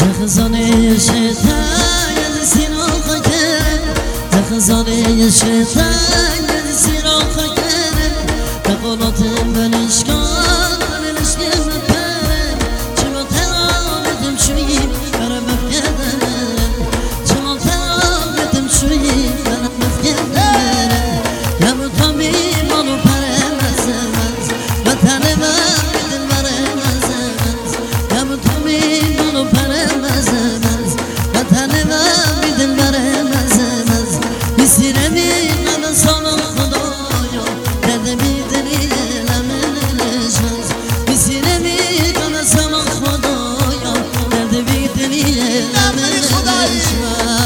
زخزانه شیطان یه سیراخ کرد زخزانه شیطان یه سیراخ کرد تقالات بلشکان بلشکم بپرم چما ترامتم شویی برم بفکردم چما ترامتم شویی برم بفکردم یمو تامی مالو پرم ازمت وطن من بدل برم ازمت یمو تامی مالو پرم ازمت وطن من بدل برم ازمت بسیرمی من سالم خدایا درد میدنی لمنشمت بسیرمی من سالم خدایا درد میدنی لمنشمت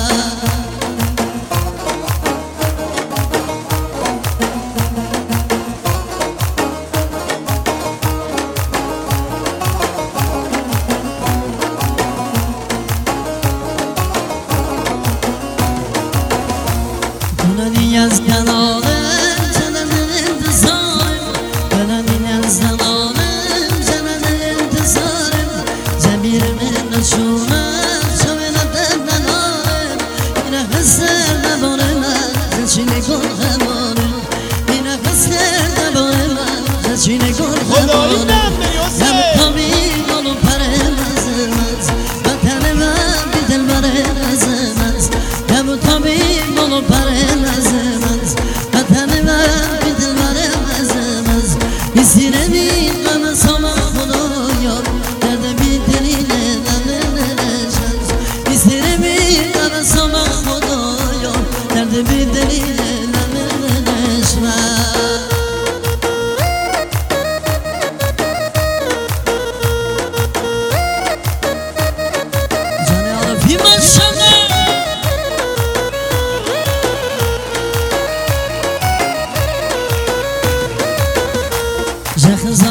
بلندی از کنارم جنن انتظارم بلندی از کنارم جنن انتظارم زمیر من نشونم شویل در ندارم اینه خسر نداره من زچینه گل خمارم اینه خسر نداره من زچینه گل خمارم یم تامی گلو پرم ازمت وطن من بیدل برم ازمت یم تامی گلو پرم ازمت وطن من بیدل برم ازمت بسیرمی من سالا خدایا درد بیدلی نشمت بسیرمی من سالا خدایا درد بیدلی نشمت زخزانه